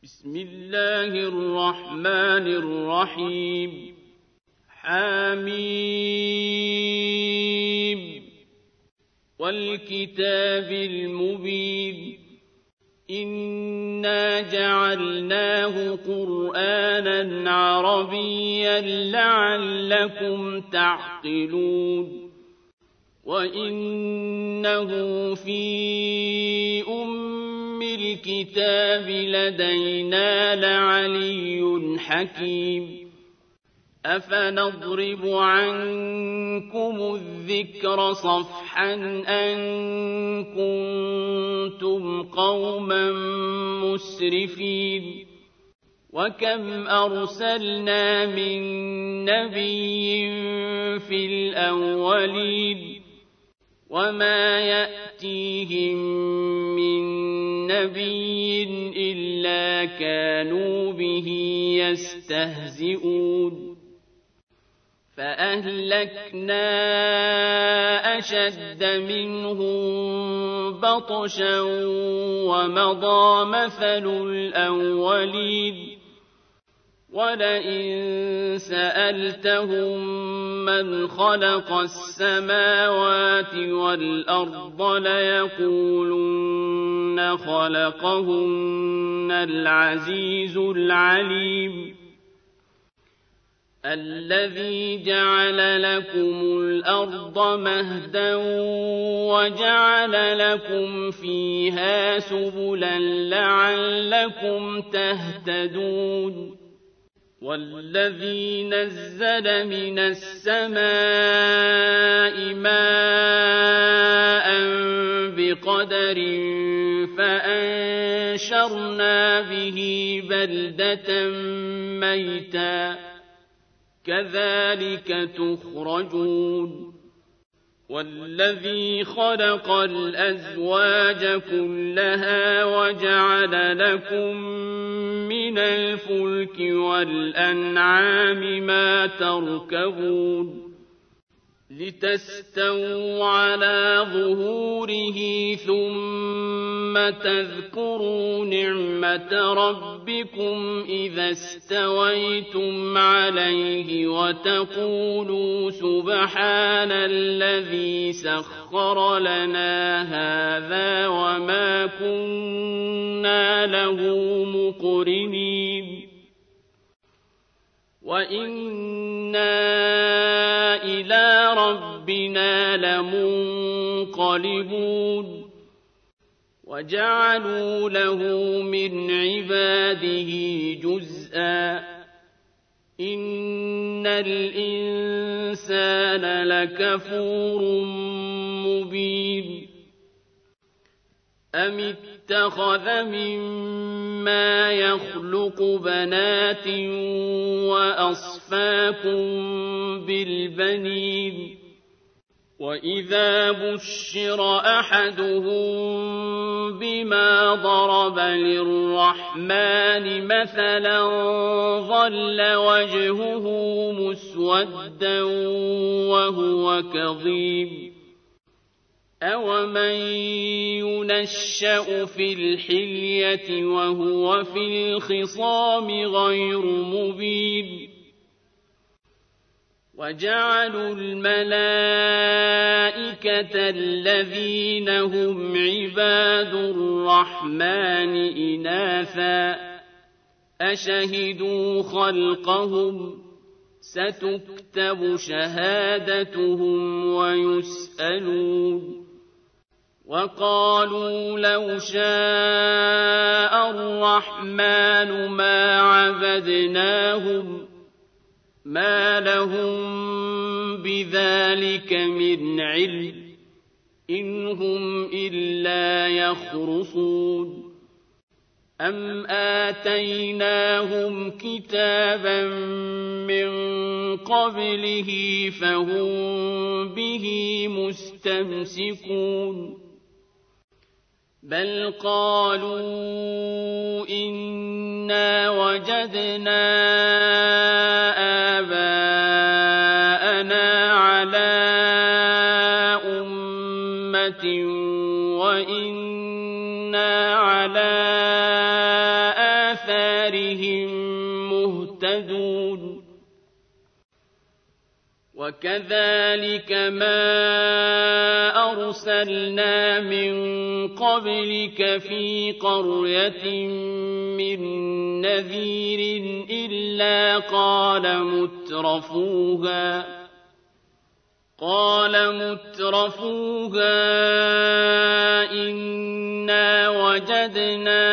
بسم الله الرحمن الرحيم حميم والكتاب المبين إنا جعلناه قرآنا عربيا لعلكم تعقلون وإنه في الكتاب لدينا لعلي حكيم أفنضرب عنكم الذكر صفحا أن كنتم قوما مسرفين وكم أرسلنا من نبي في الأولين وما يأتيهم من نبي إلا كانوا به يستهزئون فأهلكنا أشد منهم بطشا ومضى مثل الأولين ولئن سألتهم من خلق السماوات والأرض ليقولن خلقهن العزيز العليم الذي جعل لكم الأرض مهدا وجعل لكم فيها سبلا لعلكم تهتدون والذي نزل من السماء ماء بقدر فأنشرنا به بلدة ميتا كذلك تخرجون والذي خلق الأزواج كلها وجعل لكم من الفلك والأنعام ما تركبون لتستووا على ظهوره ثم تذكروا نعمة ربكم إذا استويتم عليه وتقولوا سبحان الذي سخر لنا هذا وما كنا له مقرنين وإنا إلى ربنا لمنقلبون وجعلوا له من عباده جزءا إن الإنسان لكفور مبين أم اتخذ مما يخلق بنات وأصفاكم بالبنين وإذا بشر أحدهم بما ضرب للرحمن مثلا ظل وجهه مسودا وهو كظيم أومن ينشأ في الحلية وهو في الخصام غير مبين وجعلوا الملائكة الذين هم عباد الرحمن إناثا أشهدوا خلقهم ستكتب شهادتهم ويسألون وقالوا لو شاء الرحمن ما عبدناهم ما لهم بذلك من علم إن هم إلا يخرصون أم آتيناهم كتابا من قبله فهم به مستمسكون بل قالوا إنا وجدنا آباءنا على أمة وإنا على آثارهم مهتدون وكذلك ما أرسلنا من قبلك في قرية من نذير إلا قال مترفوها إنا وجدنا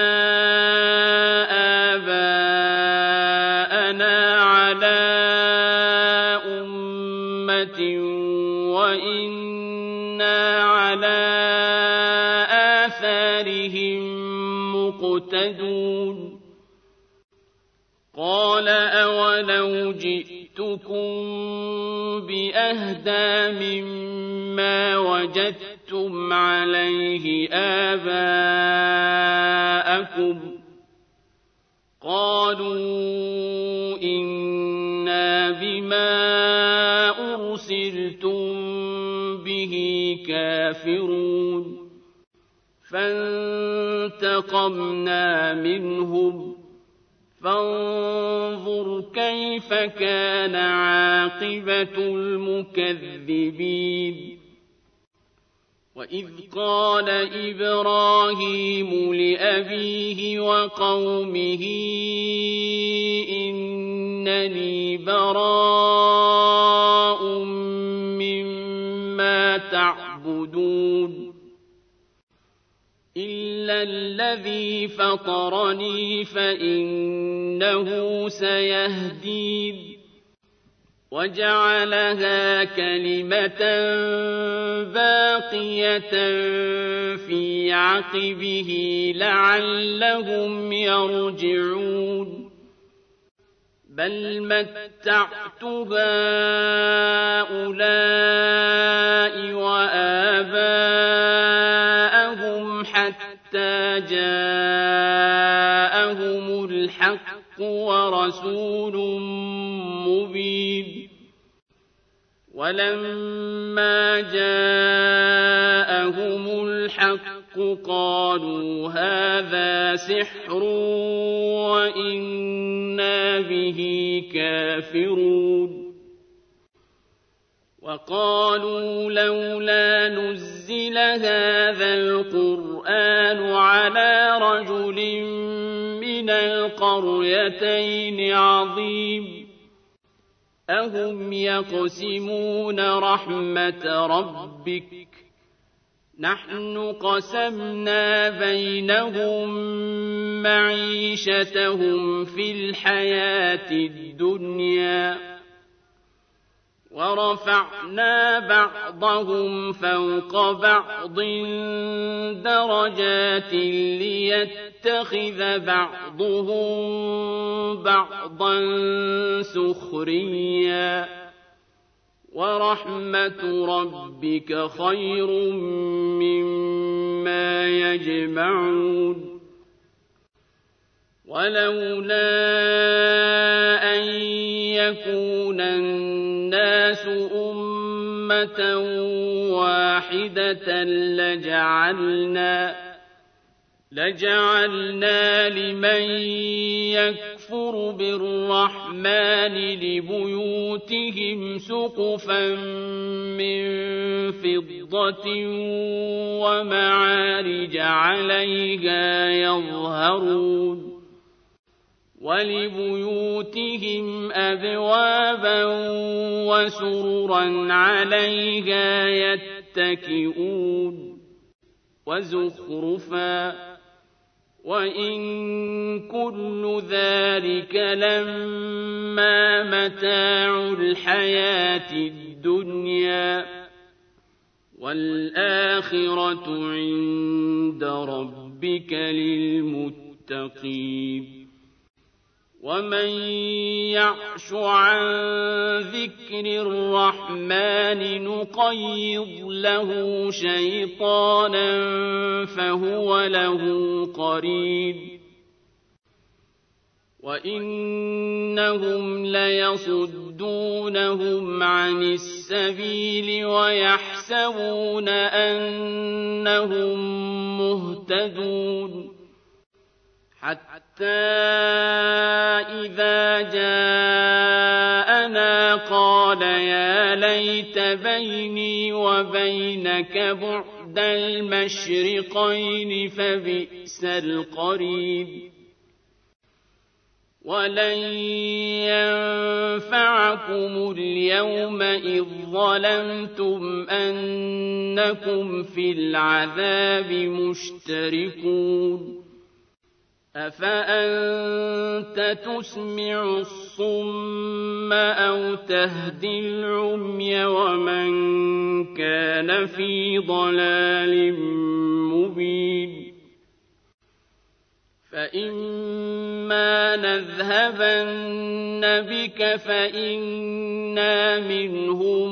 آباءنا على أمة وإنا على آثارهم مقتدون قال أولو جئتكم بأهدى مما وجدتم عليه آباءكم قالوا إنا بما أرسلتم به كافرون فانتقمنا منهم فانظر كيف كان عاقبة المكذبين وإذ قال إبراهيم لأبيه وقومه إنني براء مما تعبدون إلا الذي فطرني فإنه سيهدين وجعلها كلمة باقية في عقبه لعلهم يرجعون بل متعت هؤلاء وآباءهم حتى جاءهم الحق ورسول مبين ولما جاءهم الحق قالوا هذا سحر وإنا به كافرون وقالوا لولا نزل هذا القرآن على رجل من القريتين عظيم أهم يقسمون رحمة ربك نحن قسمنا بينهم معيشتهم في الحياة الدنيا ورفعنا بعضهم فوق بعض درجات ليتخذ بعضهم بعضا سخريا ورحمة ربك خير مما يجمعون ولولا أن يكون الناس أمة واحدة لجعلنا لمن يكفر بالرحمن لبيوتهم سقفا من فضة ومعارج عليها يظهرون ولبيوتهم أبوابا وسررا عليها يتكئون وزخرفا وإن كل ذلك لما متاع الحياة الدنيا والآخرة عند ربك للمتقين ومن يعش عن ذكر الرحمن نقيض له شيطانا فهو له قرين وإنهم ليصدونهم عن السبيل ويحسبون أنهم مهتدون حتى إذا جاءنا قال يا ليت بيني وبينك بعد المشرقين فبئس القرين ولن ينفعكم اليوم إذ ظلمتم أنكم في العذاب مشتركون أفأنت تسمع الصم أو تهدي العمي ومن كان في ضلال مبين فإما نذهبن بك فإنا منهم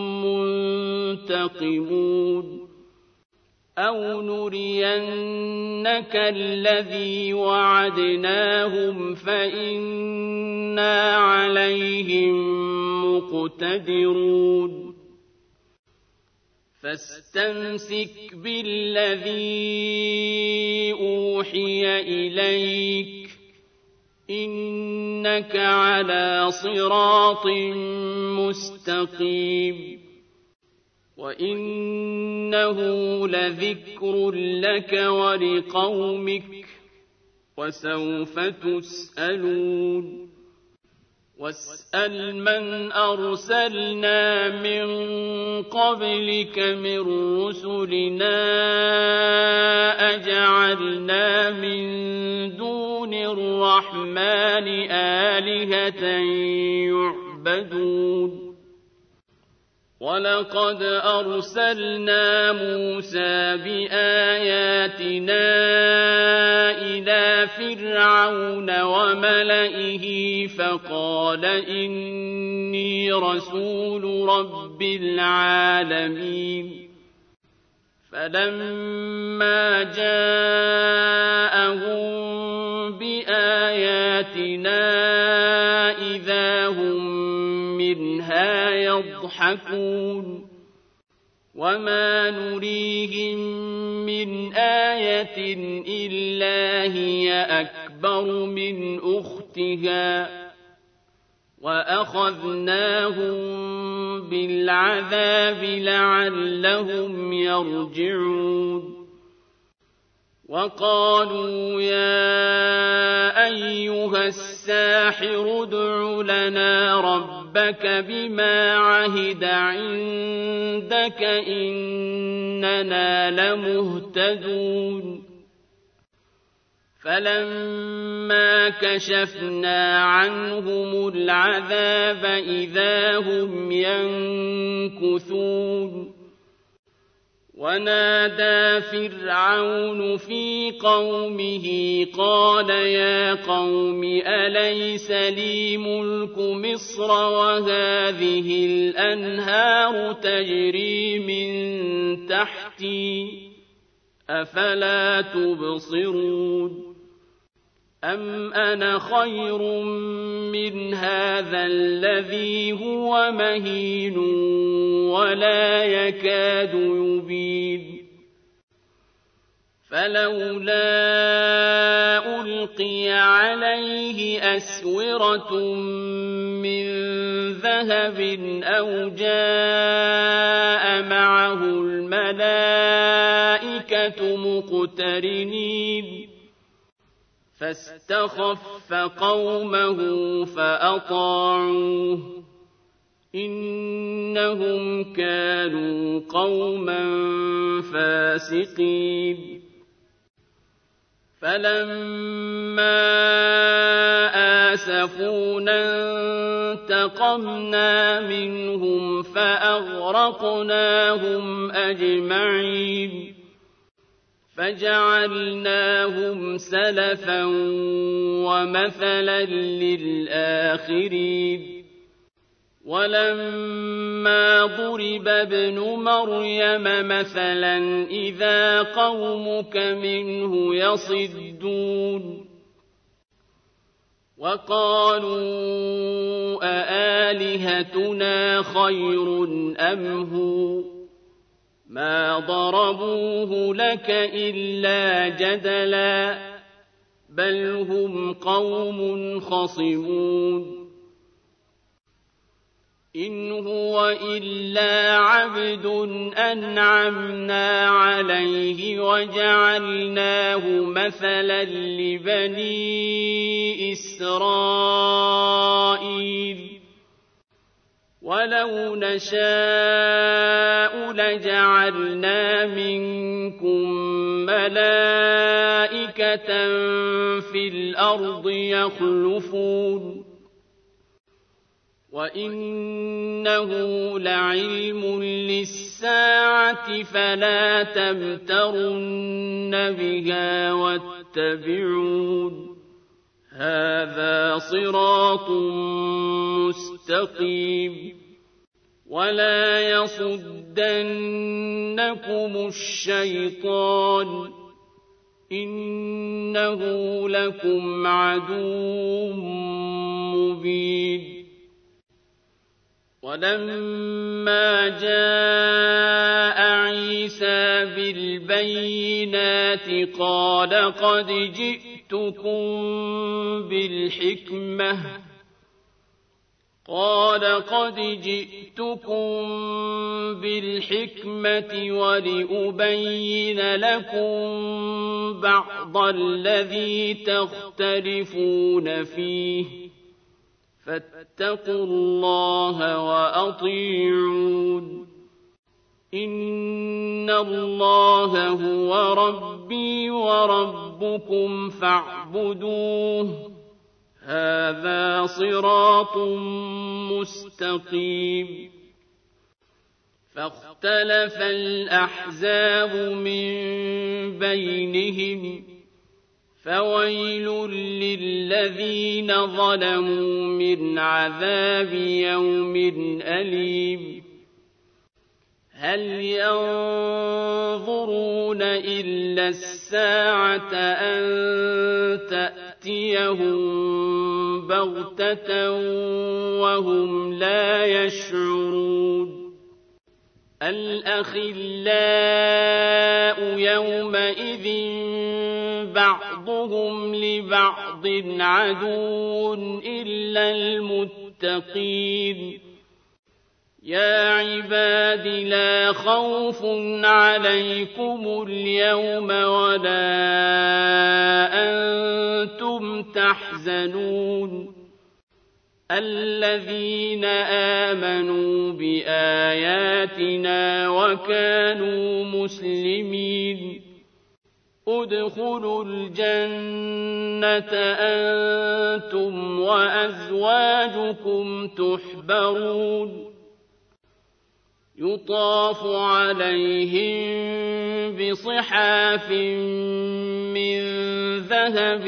منتقمون أو نرينك الذي وعدناهم فإنا عليهم مقتدرون فاستمسك بالذي أوحي إليك إنك على صراط مستقيم وإنه لذكر لك ولقومك وسوف تسألون واسأل من أرسلنا من قبلك من رسلنا أجعلنا من دون الرحمن آلهة يعبدون ولقد أرسلنا موسى بآياتنا إلى فرعون وملئه فقال إني رسول رب العالمين فلما جاءهم بآياتنا إذا هم منها يضحكون وما نريهم من آية إلا هي أكبر من أختها وأخذناهم بالعذاب لعلهم يرجعون وقالوا يا أيها الساحر ادع لنا ربك بما عهد عندك إننا لمهتدون فلما كشفنا عنهم العذاب إذا هم ينكثون ونادى فرعون في قومه قال يا قوم أليس لي ملك مصر وهذه الأنهار تجري من تحتي أفلا تبصرون أم أنا خير من هذا الذي هو مهين ولا يكاد يبين فلولا ألقي عليه أسورة من ذهب أو جاء معه الملائكة مقترنين فاستخف قومه فأطاعوه إنهم كانوا قوما فاسقين فلما آسفونا انتقمنا منهم فأغرقناهم أجمعين فجعلناهم سلفا ومثلا للآخرين ولما ضرب ابن مريم مثلا إذا قومك منه يصدون وقالوا أآلهتنا خير أم هو ما ضربوه لك إلا جدلا بل هم قوم خصمون إن هو إلا عبد أنعمنا عليه وجعلناه مثلا لبني إسرائيل ولو نشاء لجعلنا منكم ملائكة في الأرض يخلفون وإنه لعلم للساعة فلا تمترن بها واتبعون هذا صراط مستقيم ولا يصدنكم الشيطان إنه لكم عدو مبين ولما جاء عيسى بالبينات قال قد جئتكم بالحكمة ولأبين لكم بعض الذي تختلفون فيه فاتقوا الله وأطيعون إن الله هو ربي وربكم فاعبدوه هذا صراط مستقيم فاختلف الأحزاب من بينهم فويل للذين ظلموا من عذاب يوم أليم هل ينظرون إلا الساعة أن تأتيهم بغتة وهم لا يشعرون الأخلاء يومئذ بعضهم لبعض عدو إلا المتقين يا عباد لا خوف عليكم اليوم ولا أنتم تحزنون الذين آمنوا بآياتنا وكانوا مسلمين ادخلوا الجنة أنتم وأزواجكم تحبرون يطاف عليهم بصحاف من ذهب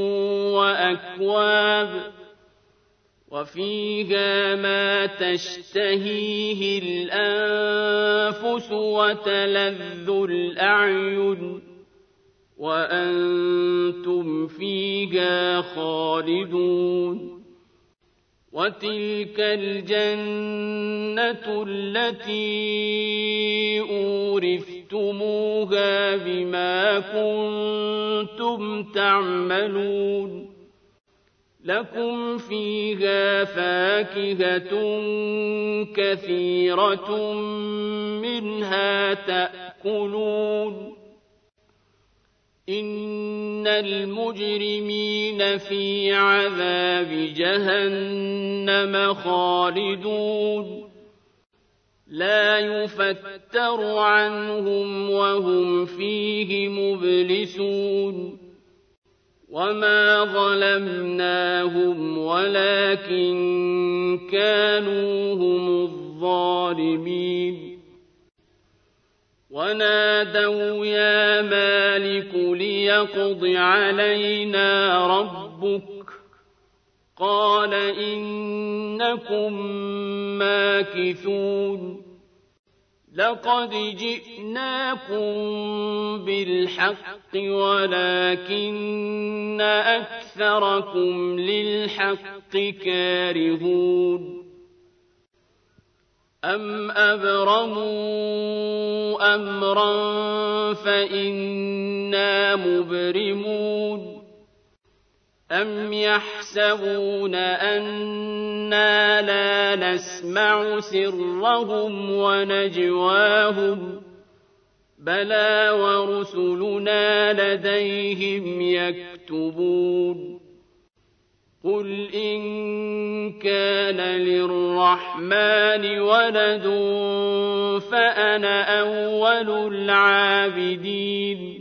وأكواب وفيها ما تشتهيه الأنفس وتلذ الأعين وأنتم فيها خالدون وتلك الجنة التي أورثتموها بما كنتم تعملون لكم فيها فاكهة كثيرة منها تأكلون إن المجرمين في عذاب جهنم خالدون لا يفتر عنهم وهم فيه مبلسون وما ظلمناهم ولكن كانوا هم الظالمين ونادوا يا مالك ليقض علينا ربك قال إنكم ماكثون لقد جئناكم بالحق ولكن أكثركم للحق كارهون أم أبرموا أمرا فإنا مبرمون أَمْ يَحْسَبُونَ أَنَّا لَا نَسْمَعُ سِرَّهُمْ وَنَجْوَاهُم بَلَىٰ وَرُسُلُنَا لَدَيْهِمْ يَكْتُبُونَ قُلْ إِن كَانَ لِلرَّحْمَٰنِ وَلَدٌ فَأَنَا أَوَّلُ الْعَابِدِينَ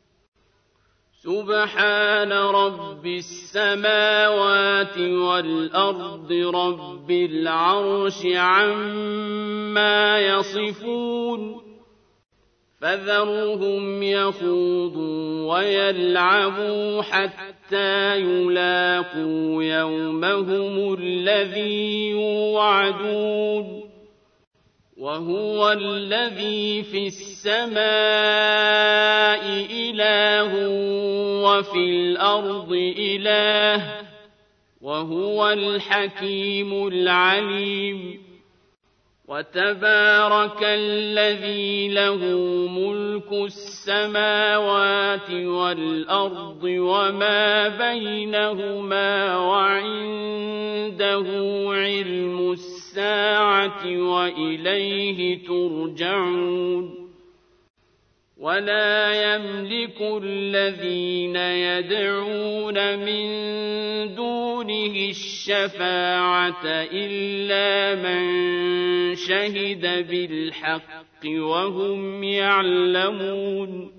سُبْحَانَ رَبِّ السَّمَاوَاتِ وَالْأَرْضِ رَبِّ الْعَرْشِ عَمَّا يَصِفُونَ فَذَرْهُمْ يَخُوضُوا وَيَلْعَبُوا حَتَّىٰ يُلَاقُوا يَوْمَهُمُ الَّذِي يُوعَدُونَ وَهُوَ الَّذِي فِي السَّمَاءِ إِلَٰهٌ وَفِي الْأَرْضِ إِلَٰهٌ وَهُوَ الْحَكِيمُ الْعَلِيمُ وَتَبَارَكَ الَّذِي لَهُ مُلْكُ السَّمَاوَاتِ وَالْأَرْضِ وَمَا بَيْنَهُمَا وَعِندَهُ عِلْمُ السَّاعَةِ وَإِلَيْهِ تُرْجَعُونَ وَلَا يَمْلِكُ الَّذِينَ يَدْعُونَ مِن دُونِهِ الشَّفَاعَةَ إِلَّا مَن شَهِدَ بِالْحَقِّ وَهُمْ يَعْلَمُونَ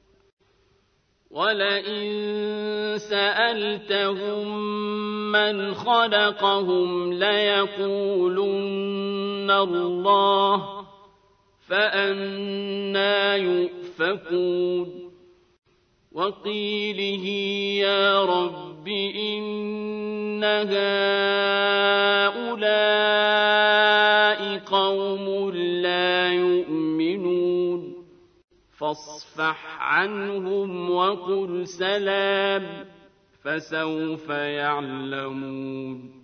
وَلَئِن سَأَلْتَهُم مَّنْ خَلَقَهُمْ لَيَقُولُنَّ اللَّهُ فَأَنَّىٰ يُؤْفَكُونَ وَقِيلِهِ يَا رَبِّ إِنَّ هَٰؤُلَاءِ قَوْمٌ لَّا يُؤْمِنُونَ فَاصْفَحْ عَنْهُمْ وَقُلْ سَلَامٌ فَسَوْفَ يَعْلَمُونَ